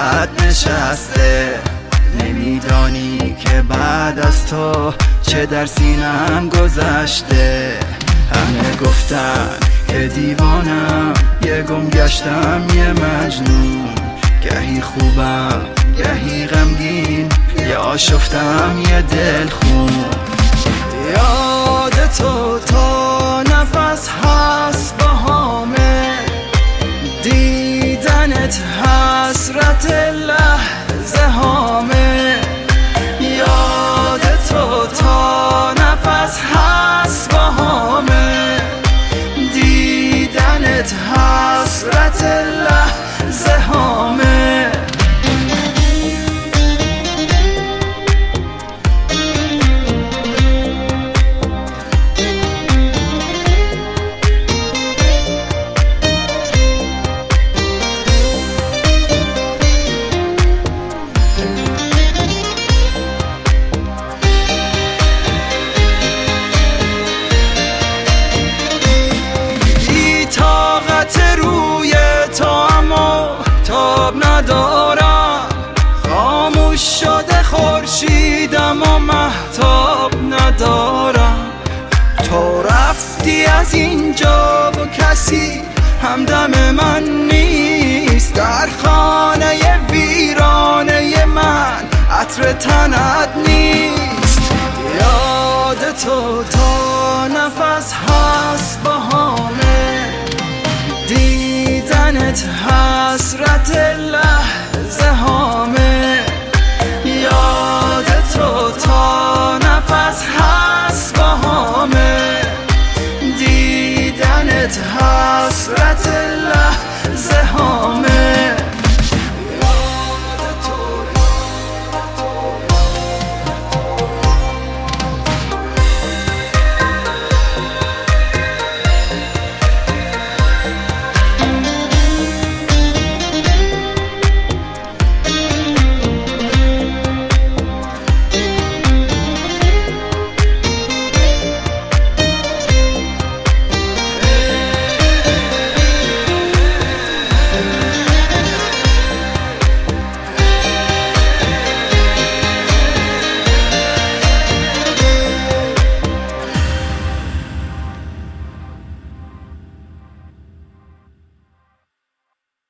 دلت نشسته. نمیدانی که بعد از تو چه در سینم گذشته. همه گفتن که دیوانم، یه گم گشتم یه مجنون. گهی خوبم گهی غمگین، یه آشفتم یه دلخون. یاد تو تا نفس هست بهامه، دیدنت حسرت لحظه هامه. یاد تو تا نفس هست بهامه، دیدنت حسرت لحظه هامه. روی تو اما تاب ندارم، خاموش شده خورشیدم و مهتاب ندارم. تو رفتی از اینجا و کسی همدم من نیست. در خانه ویرانه من عطر تنت نیست. یاد تو تا نفس هست بهامه، دیدنت حسرت